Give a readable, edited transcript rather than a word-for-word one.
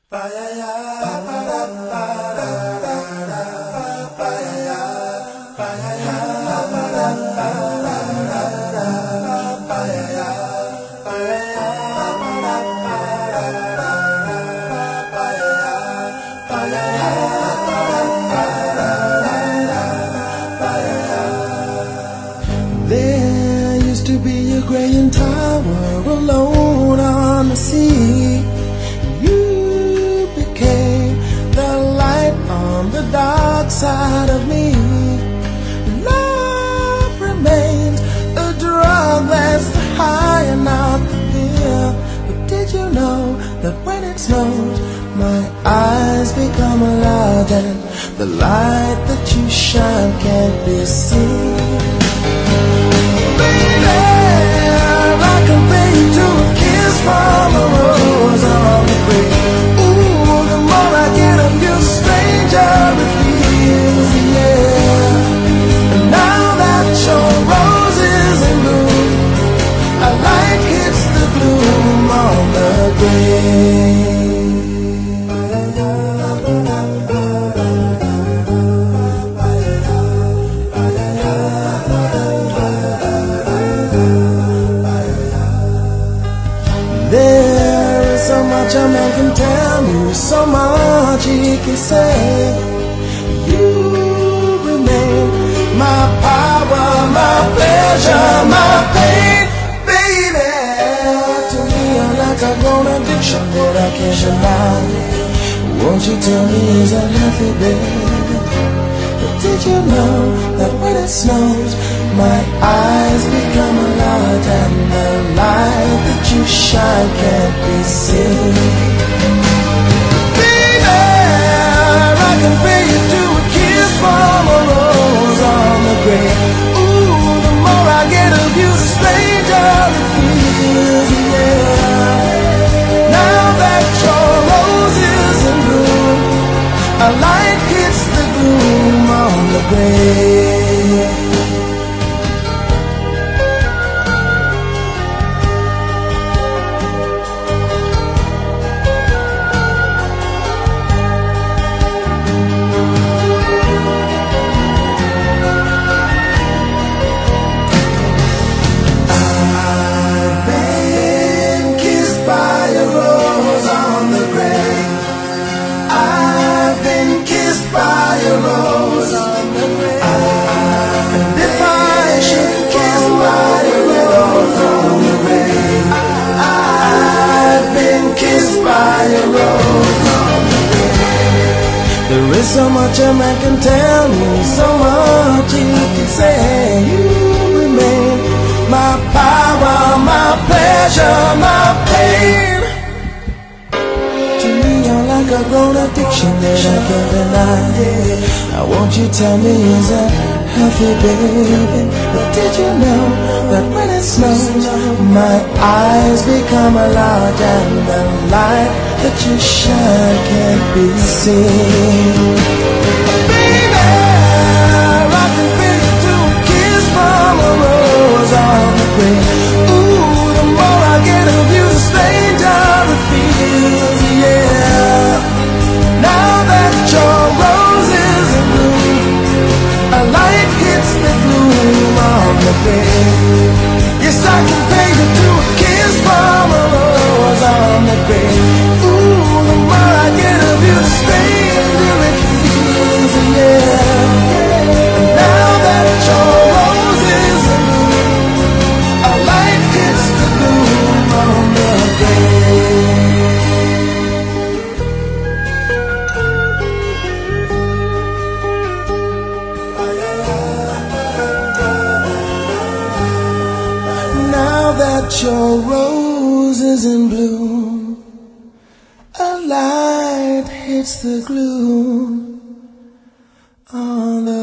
There used to be a graying tower alone on the sea. You became the light on the dark side of me. Love remains a drug that's the high and not the pill. But did you know that when it snows, my eyes become large and the light that you shine can't be seen? I compare you to a kiss from a rose on the grave. Ooh, the more I get of you, the stranger it feels, yeah. And now that your rose is in bloom, a light hits the gloom on the grave. There is so much a man can tell me, so much he can say. You remain my power, my pleasure, my pain, baby. To me you're like a grown addiction that I can't deny. Won't you tell me is that healthy, baby? But did you know that when it snows, my eyes become large and the light that you shine can't be seen? Baby, I compare you to a kiss from a rose on the grave. Ooh, the more I get of you, the stranger it feels, yeah. Now that your rose is in bloom, a light hits the gloom on the grave. There is so much a man can tell me, so much he can say. You remain my power, my pleasure, my pain. To me you're like a grown addiction that I can't deny. Now won't you tell me is that healthy, baby? But did you know that when it snows, my eyes become large and the light that you shine can't be seen? Baby, I compare you to a kiss from a rose on the grave. Ooh, the more I get of you, the stranger it feels, yeah. Now that your rose is in bloom, a light hits the gloom on the grave. Yes, I compare you to a kiss from a rose on the grave. Ooh, the more I get of you, the stranger it feels, yeah. And now that your rose is in bloom, a light hits the gloom on the grave. Now that your rose is in bloom, a light hits the gloom on the